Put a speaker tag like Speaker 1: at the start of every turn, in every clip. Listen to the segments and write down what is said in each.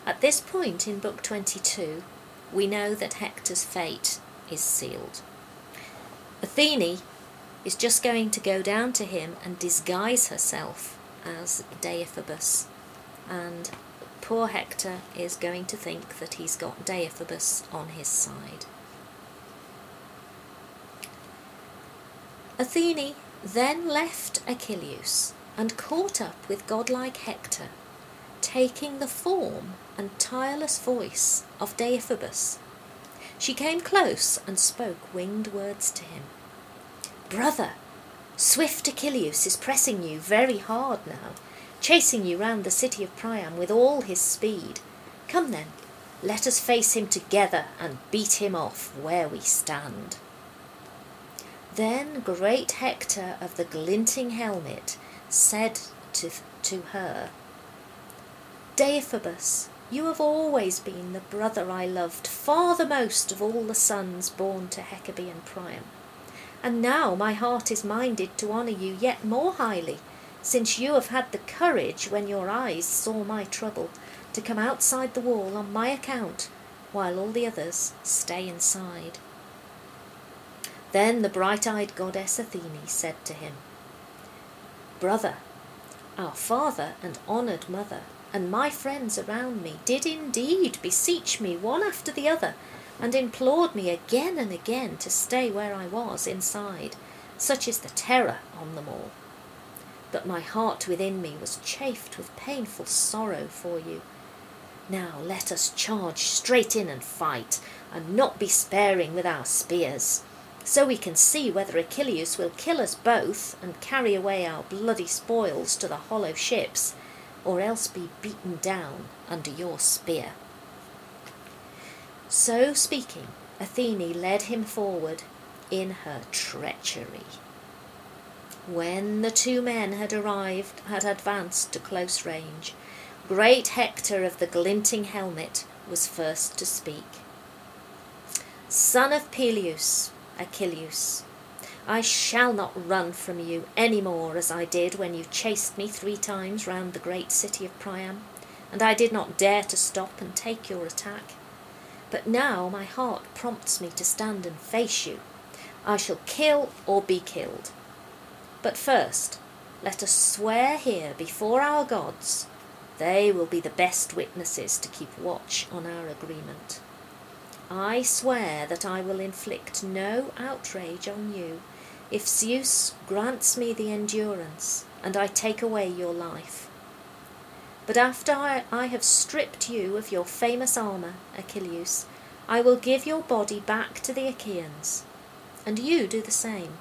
Speaker 1: At this point in Book 22, we know that Hector's fate is sealed. Athene is just going to go down to him and disguise herself as Deiphobus, and poor Hector is going to think that he's got Deiphobus on his side. Athene then left Achilles and caught up with godlike Hector, taking the form and tireless voice of Deiphobus. She came close and spoke winged words to him. "Brother, swift Achilles is pressing you very hard now, chasing you round the city of Priam with all his speed. Come then, let us face him together and beat him off where we stand." Then great Hector of the glinting helmet said to her, "Deiphobus, you have always been the brother I loved far the most of all the sons born to Hecabe and Priam. And now my heart is minded to honour you yet more highly, since you have had the courage, when your eyes saw my trouble, to come outside the wall on my account, while all the others stay inside." Then the bright-eyed goddess Athene said to him, "Brother, our father and honoured mother, and my friends around me, did indeed beseech me one after the other, and implored me again and again to stay where I was inside, such is the terror on them all. But my heart within me was chafed with painful sorrow for you. Now let us charge straight in and fight, and not be sparing with our spears, so we can see whether Achilles will kill us both and carry away our bloody spoils to the hollow ships, or else be beaten down under your spear." So speaking, Athene led him forward in her treachery. When the two men had advanced to close range, great Hector of the glinting helmet was first to speak. "Son of Peleus, Achilles, I shall not run from you any more as I did when you chased me 3 times round the great city of Priam, and I did not dare to stop and take your attack. But now my heart prompts me to stand and face you. I shall kill or be killed. But first, let us swear here before our gods. They will be the best witnesses to keep watch on our agreement. I swear that I will inflict no outrage on you if Zeus grants me the endurance and I take away your life. But after I have stripped you of your famous armour, Achilles, I will give your body back to the Achaeans, and you do the same."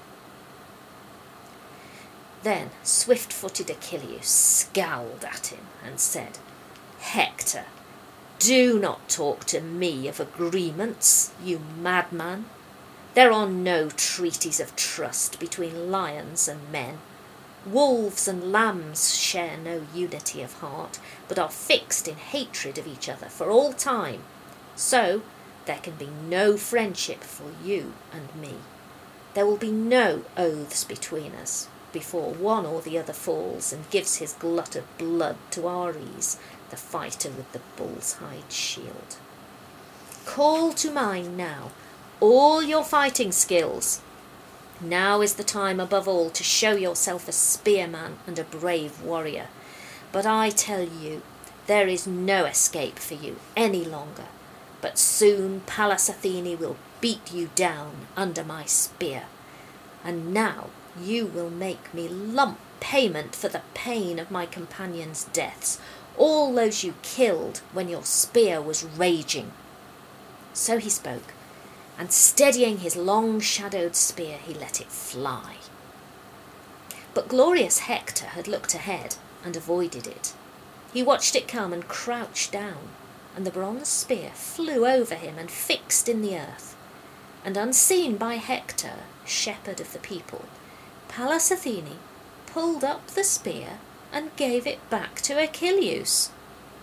Speaker 1: Then swift-footed Achilles scowled at him and said, "Hector, do not talk to me of agreements, you madman. There are no treaties of trust between lions and men. Wolves and lambs share no unity of heart, but are fixed in hatred of each other for all time. So there can be no friendship for you and me. There will be no oaths between us before one or the other falls and gives his glut of blood to Ares, the fighter with the bull's hide shield. Call to mind now all your fighting skills. Now is the time above all to show yourself a spearman and a brave warrior. But I tell you, there is no escape for you any longer, but soon Pallas Athene will beat you down under my spear. And now you will make me lump payment for the pain of my companions' deaths, all those you killed when your spear was raging." So he spoke, and steadying his long-shadowed spear, he let it fly. But glorious Hector had looked ahead and avoided it. He watched it come and crouched down, and the bronze spear flew over him and fixed in the earth. And unseen by Hector, shepherd of the people, Pallas Athene pulled up the spear and gave it back to Achilles.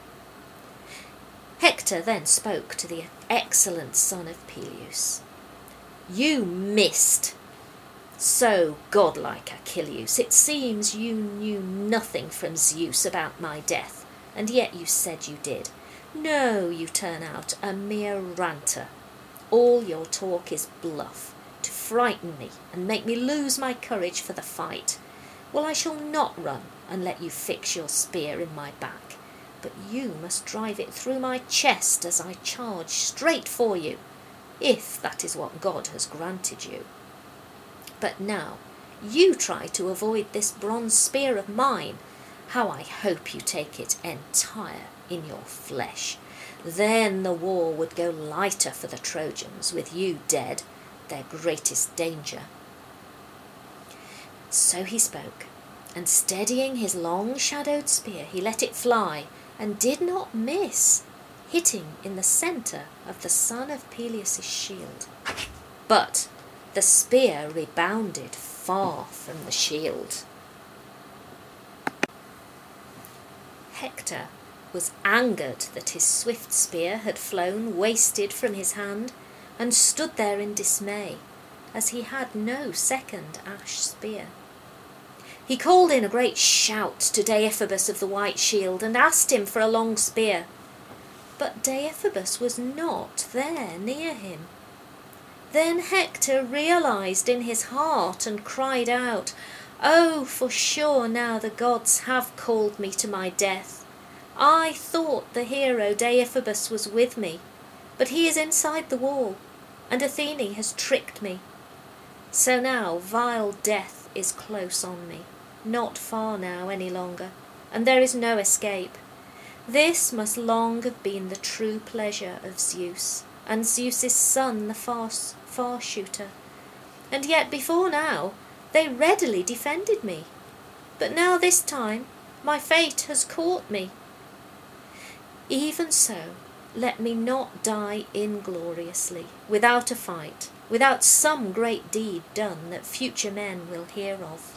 Speaker 1: Hector then spoke to the excellent son of Peleus. "You missed. So, godlike Achilles, it seems you knew nothing from Zeus about my death, and yet you said you did. No, you turn out a mere ranter. All your talk is bluff, to frighten me and make me lose my courage for the fight. Well, I shall not run and let you fix your spear in my back, but you must drive it through my chest as I charge straight for you, if that is what God has granted you. But now you try to avoid this bronze spear of mine. How I hope you take it entire in your flesh. Then the war would go lighter for the Trojans, with you dead, their greatest danger. So he spoke, and steadying his long-shadowed spear, he let it fly, and did not miss, hitting in the centre of the son of Peleus' shield. But the spear rebounded far from the shield. Hector was angered that his swift spear had flown wasted from his hand, and stood there in dismay, as he had no second ash spear. He called in a great shout to Deiphobus of the white shield, and asked him for a long spear. But Deiphobus was not there near him. Then Hector realised in his heart and cried out, "Oh, for sure now the gods have called me to my death. I thought the hero Deiphobus was with me, but he is inside the wall, and Athene has tricked me. So now vile death is close on me, not far now any longer, and there is no escape. This must long have been the true pleasure of Zeus, and Zeus's son the far shooter. And yet before now they readily defended me. But now this time my fate has caught me. Even so, let me not die ingloriously, without a fight, without some great deed done that future men will hear of."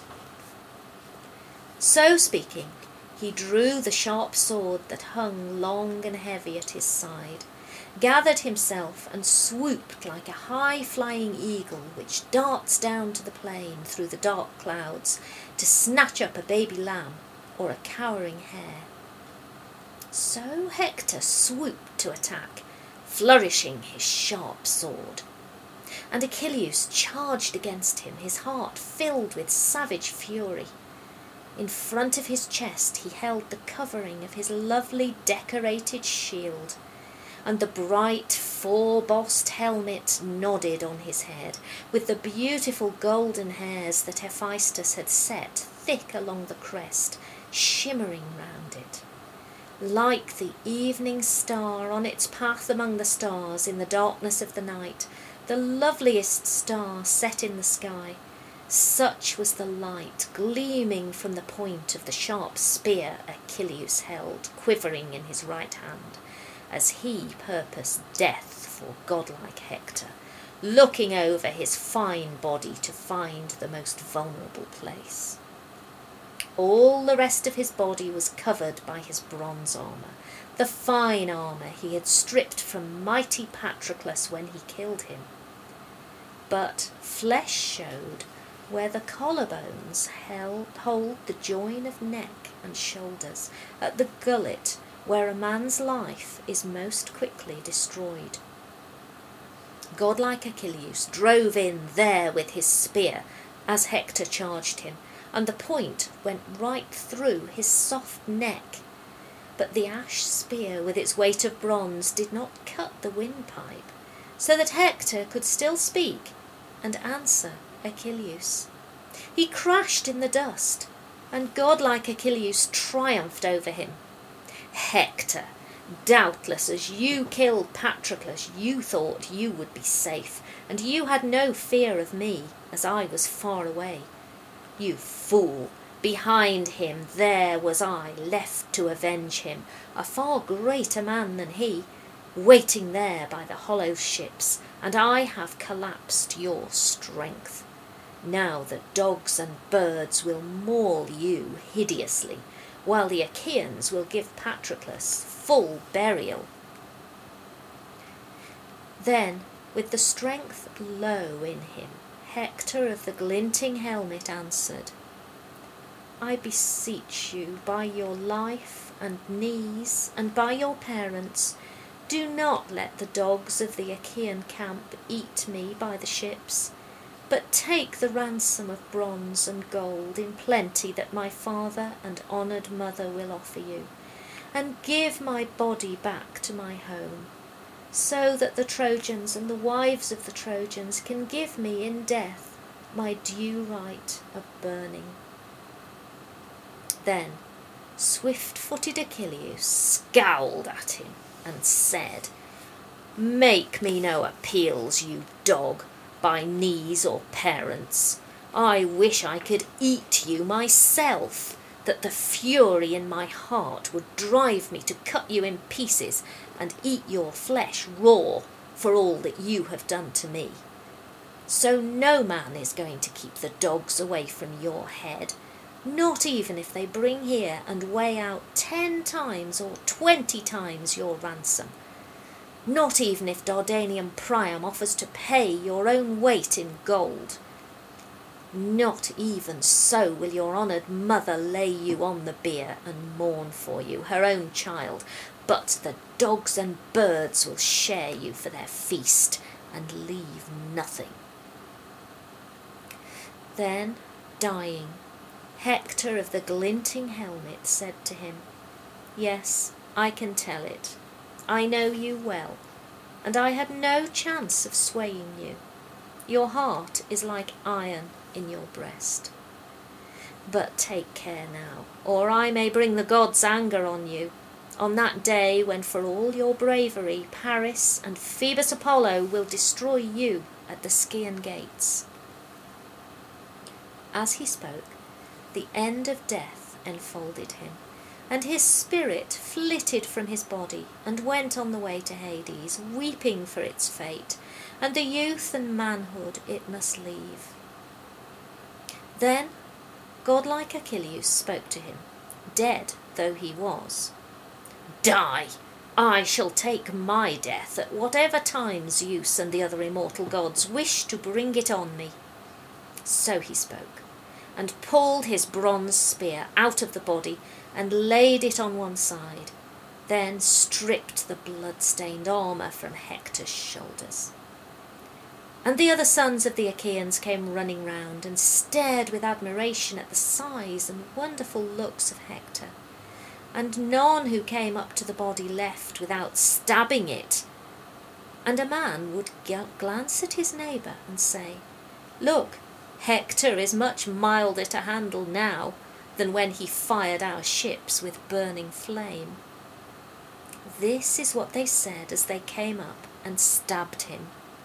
Speaker 1: So speaking, he drew the sharp sword that hung long and heavy at his side, gathered himself and swooped like a high-flying eagle which darts down to the plain through the dark clouds to snatch up a baby lamb or a cowering hare. So Hector swooped to attack, flourishing his sharp sword. And Achilles charged against him, his heart filled with savage fury. In front of his chest he held the covering of his lovely decorated shield, and the bright four-bossed helmet nodded on his head, with the beautiful golden hairs that Hephaestus had set thick along the crest, shimmering round it. Like the evening star on its path among the stars in the darkness of the night, the loveliest star set in the sky, such was the light gleaming from the point of the sharp spear Achilles held, quivering in his right hand, as he purposed death for godlike Hector, looking over his fine body to find the most vulnerable place. All the rest of his body was covered by his bronze armour, the fine armour he had stripped from mighty Patroclus when he killed him. But flesh showed where the collarbones hold the join of neck and shoulders, at the gullet where a man's life is most quickly destroyed. Godlike Achilles drove in there with his spear as Hector charged him, and the point went right through his soft neck. But the ash spear with its weight of bronze did not cut the windpipe, so that Hector could still speak and answer Achilles. He crashed in the dust, and godlike Achilles triumphed over him. "Hector, doubtless as you killed Patroclus you thought you would be safe, and you had no fear of me, as I was far away. You fool, behind him there was I, left to avenge him, a far greater man than he, waiting there by the hollow ships, and I have collapsed your strength. Now the dogs and birds will maul you hideously, while the Achaeans will give Patroclus full burial." Then, with the strength low in him, Hector of the glinting helmet answered, I beseech you, by your life and knees, and by your parents, do not let the dogs of the Achaean camp eat me by the ships, but take the ransom of bronze and gold in plenty that my father and honoured mother will offer you, and give my body back to my home, so that the Trojans and the wives of the Trojans can give me in death my due right of burning." Then swift-footed Achilles scowled at him and said, "Make me no appeals, you dog, by knees or parents. I wish I could eat you myself, that the fury in my heart would drive me to cut you in pieces and eat your flesh raw for all that you have done to me. So no man is going to keep the dogs away from your head, not even if they bring here and weigh out 10 times or 20 times your ransom. Not even if Dardanian Priam offers to pay your own weight in gold. Not even so will your honoured mother lay you on the bier and mourn for you, her own child, but the dogs and birds will share you for their feast and leave nothing." Then, dying, Hector of the glinting helmet said to him, "Yes, I can tell it. I know you well, and I had no chance of swaying you. Your heart is like iron in your breast. But take care now, or I may bring the gods' anger on you, on that day when for all your bravery Paris and Phoebus Apollo will destroy you at the Scaean gates." As he spoke, the end of death enfolded him, and his spirit flitted from his body and went on the way to Hades, weeping for its fate and the youth and manhood it must leave. Then godlike Achilles spoke to him, dead though he was. "Die! I shall take my death at whatever time Zeus and the other immortal gods wish to bring it on me." So he spoke, and pulled his bronze spear out of the body and laid it on one side, then stripped the blood-stained armour from Hector's shoulders. And the other sons of the Achaeans came running round and stared with admiration at the size and wonderful looks of Hector, and none who came up to the body left without stabbing it. And a man would glance at his neighbour and say, "Look, Hector is much milder to handle now than when he fired our ships with burning flame." This is what they said as they came up and stabbed him.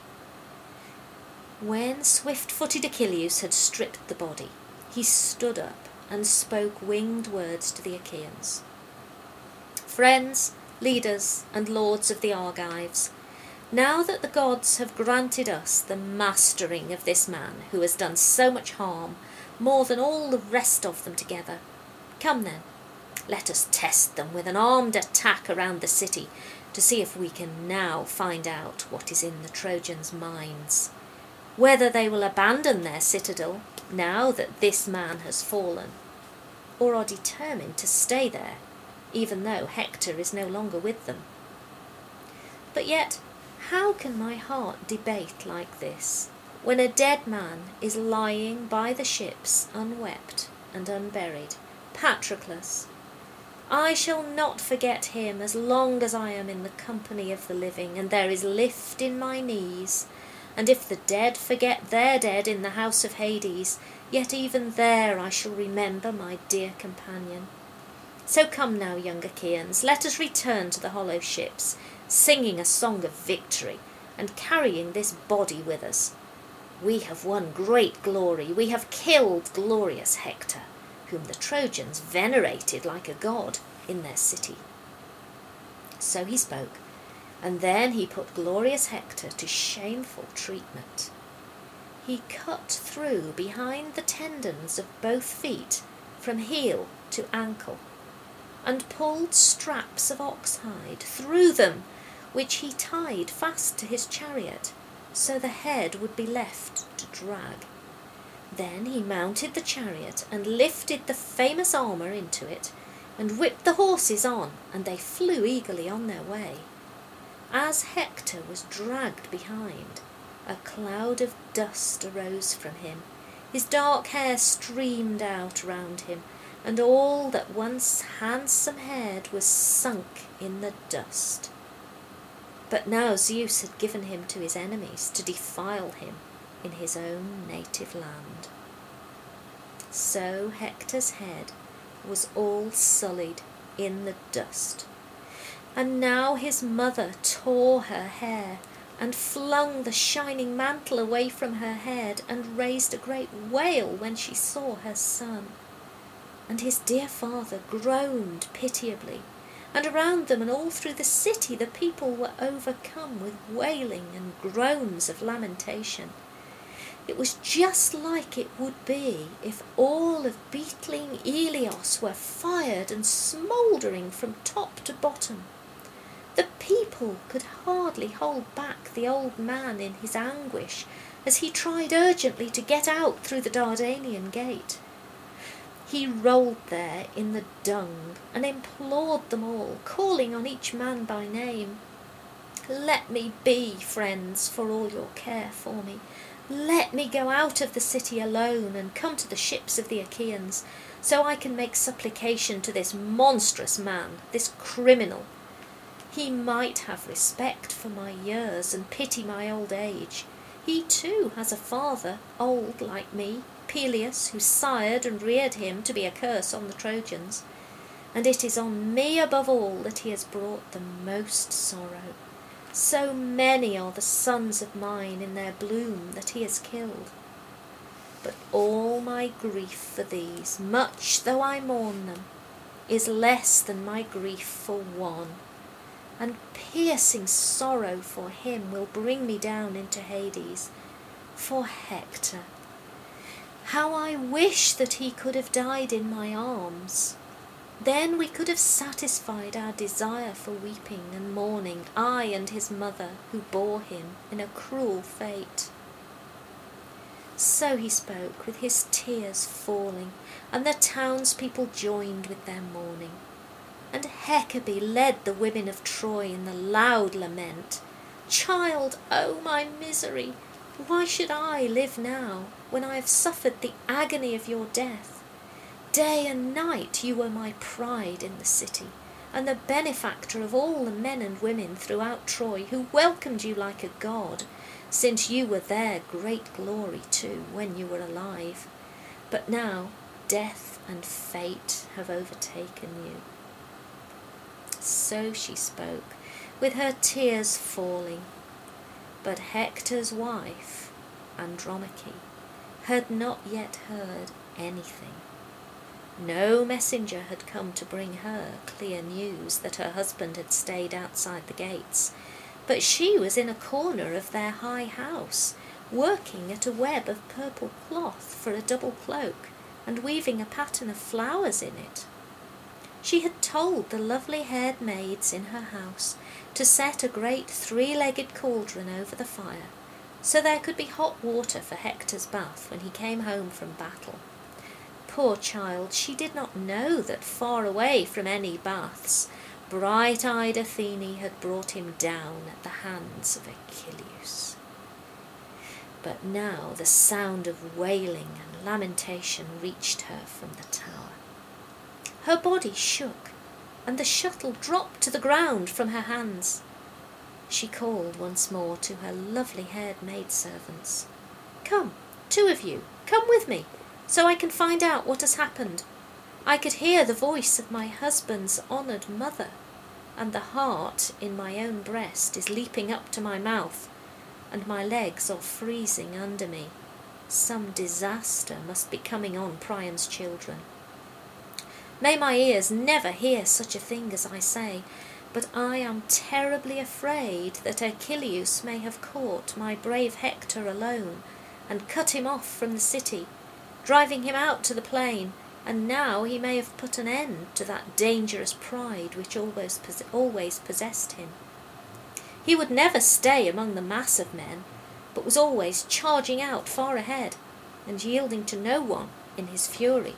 Speaker 1: When swift-footed Achilles had stripped the body, he stood up and spoke winged words to the Achaeans. "Friends, leaders, and lords of the Argives, now that the gods have granted us the mastering of this man who has done so much harm, more than all the rest of them together, come then, let us test them with an armed attack around the city to see if we can now find out what is in the Trojans' minds, whether they will abandon their citadel now that this man has fallen, or are determined to stay there, even though Hector is no longer with them. But yet, how can my heart debate like this, when a dead man is lying by the ships unwept and unburied, Patroclus? I shall not forget him as long as I am in the company of the living, and there is lift in my knees. And if the dead forget their dead in the house of Hades, yet even there I shall remember my dear companion. So come now, young Achaeans, let us return to the hollow ships, singing a song of victory, and carrying this body with us. We have won great glory, we have killed glorious Hector, whom the Trojans venerated like a god in their city." So he spoke, and then he put glorious Hector to shameful treatment. He cut through behind the tendons of both feet, from heel to ankle, and pulled straps of ox hide through them, which he tied fast to his chariot, so the head would be left to drag. Then he mounted the chariot and lifted the famous armour into it, and whipped the horses on, and they flew eagerly on their way. As Hector was dragged behind, a cloud of dust arose from him. His dark hair streamed out round him, and all that once handsome-haired was sunk in the dust. But now Zeus had given him to his enemies to defile him in his own native land. So Hector's head was all sullied in the dust, and now his mother tore her hair and flung the shining mantle away from her head and raised a great wail when she saw her son. And his dear father groaned pitiably, and around them and all through the city the people were overcome with wailing and groans of lamentation. It was just like it would be if all of beetling Ilios were fired and smouldering from top to bottom. The people could hardly hold back the old man in his anguish as he tried urgently to get out through the Dardanian gate. He rolled there in the dung and implored them all, calling on each man by name. "Let me be, friends, for all your care for me. Let me go out of the city alone and come to the ships of the Achaeans, so I can make supplication to this monstrous man, this criminal. He might have respect for my years and pity my old age. He too has a father, old like me, Peleus, who sired and reared him to be a curse on the Trojans. And it is on me above all that he has brought the most sorrow. So many are the sons of mine in their bloom that he has killed. But all my grief for these, much though I mourn them, is less than my grief for one, and piercing sorrow for him will bring me down into Hades. For Hector, how I wish that he could have died in my arms. Then we could have satisfied our desire for weeping and mourning, I and his mother, who bore him in a cruel fate." So he spoke, with his tears falling, and the townspeople joined with their mourning. And Hecate led the women of Troy in the loud lament. "Child, oh my misery! Why should I live now, when I have suffered the agony of your death? Day and night you were my pride in the city, and the benefactor of all the men and women throughout Troy, who welcomed you like a god, since you were their great glory too, when you were alive. But now death and fate have overtaken you." So she spoke, with her tears falling. But Hector's wife, Andromache, had not yet heard anything. No messenger had come to bring her clear news that her husband had stayed outside the gates, but she was in a corner of their high house, working at a web of purple cloth for a double cloak, and weaving a pattern of flowers in it. She had told the lovely-haired maids in her house to set a great three-legged cauldron over the fire, so there could be hot water for Hector's bath when he came home from battle. Poor child, she did not know that far away from any baths, bright-eyed Athene had brought him down at the hands of Achilles. But now the sound of wailing and lamentation reached her from the tower. Her body shook, and the shuttle dropped to the ground from her hands. She called once more to her lovely-haired maidservants. "Come, two of you, come with me, so I can find out what has happened. I could hear the voice of my husband's honoured mother, and the heart in my own breast is leaping up to my mouth, and my legs are freezing under me. Some disaster must be coming on Priam's children. May my ears never hear such a thing as I say, but I am terribly afraid that Achilles may have caught my brave Hector alone, and cut him off from the city, driving him out to the plain, and now he may have put an end to that dangerous pride which always possessed him. He would never stay among the mass of men, but was always charging out far ahead. and yielding to no one in his fury.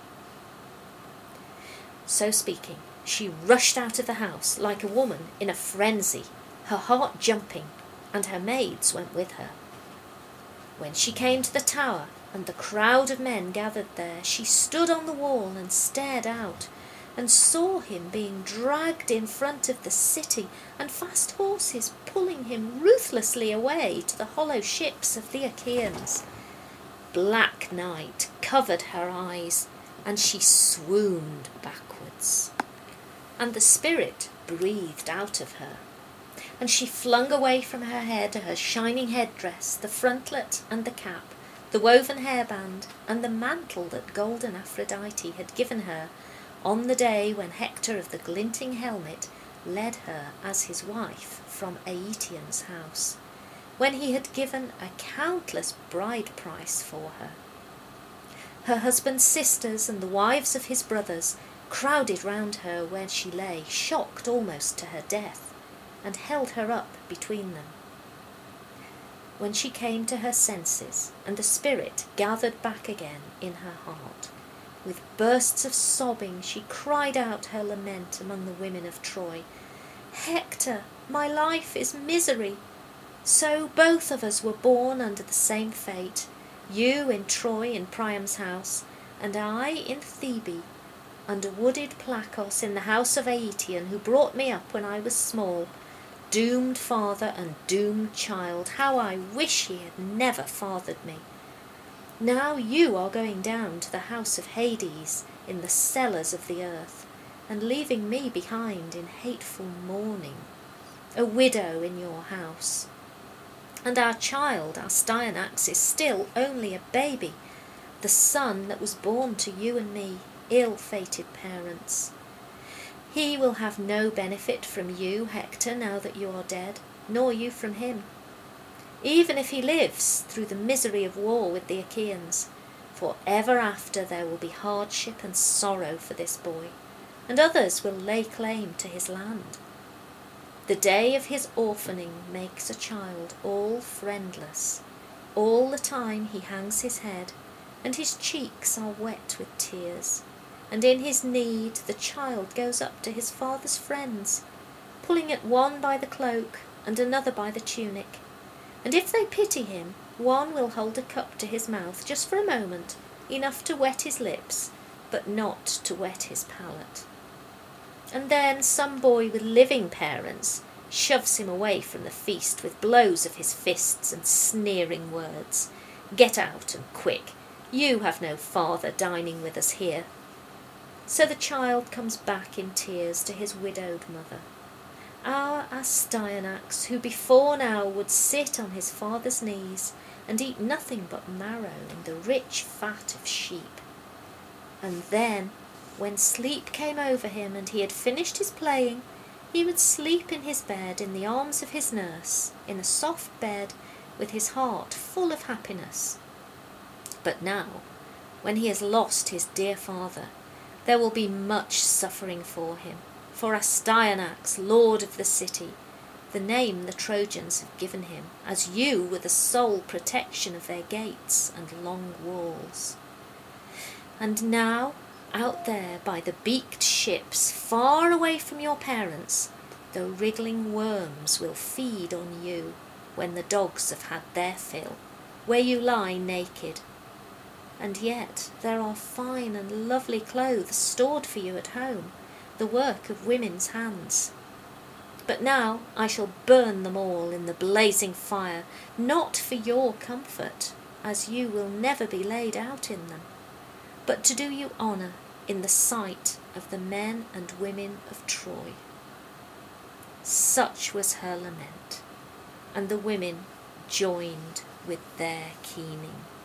Speaker 1: So speaking, she rushed out of the house like a woman in a frenzy, her heart jumping, and her maids went with her. When she came to the tower, and the crowd of men gathered there, she stood on the wall and stared out, and saw him being dragged in front of the city, and fast horses pulling him ruthlessly away to the hollow ships of the Achaeans. Black night covered her eyes, and she swooned backwards. And the spirit breathed out of her, and she flung away from her head her shining headdress, the frontlet and the cap, the woven hairband, and the mantle that golden Aphrodite had given her on the day when Hector of the glinting helmet led her as his wife from Aeetion's house, when he had given a countless bride price for her. Her husband's sisters and the wives of his brothers crowded round her where she lay, shocked almost to her death, and held her up between them. When she came to her senses, and the spirit gathered back again in her heart, with bursts of sobbing she cried out her lament among the women of Troy. "Hector, my life is misery. So both of us were born under the same fate, you in Troy in Priam's house, and I in Thebe, under wooded Placos in the house of Aeetion, who brought me up when I was small. Doomed father and doomed child, how I wish he had never fathered me. Now you are going down to the house of Hades in the cellars of the earth, and leaving me behind in hateful mourning, a widow in your house. And our child, Astyanax, is still only a baby, the son that was born to you and me, ill-fated parents. He will have no benefit from you, Hector, now that you are dead, nor you from him, even if he lives through the misery of war with the Achaeans, for ever after there will be hardship and sorrow for this boy, and others will lay claim to his land. The day of his orphaning makes a child all friendless. All the time he hangs his head, and his cheeks are wet with tears, and in his need the child goes up to his father's friends, pulling at one by the cloak and another by the tunic, and if they pity him, one will hold a cup to his mouth just for a moment, enough to wet his lips, but not to wet his palate. And then some boy with living parents shoves him away from the feast with blows of his fists and sneering words. "Get out, and quick! You have no father dining with us here." So the child comes back in tears to his widowed mother. Our Astyanax, who before now would sit on his father's knees and eat nothing but marrow and the rich fat of sheep. And then, when sleep came over him and he had finished his playing, he would sleep in his bed in the arms of his nurse, in a soft bed with his heart full of happiness. But now, when he has lost his dear father, there will be much suffering for him, for Astyanax, lord of the city, the name the Trojans have given him, as you were the sole protection of their gates and long walls. And now, out there by the beaked ships, far away from your parents, the wriggling worms will feed on you when the dogs have had their fill, where you lie naked. And yet there are fine and lovely clothes stored for you at home, the work of women's hands. But now I shall burn them all in the blazing fire, not for your comfort, as you will never be laid out in them, but to do you honour in the sight of the men and women of Troy. Such was her lament, and the women joined with their keening.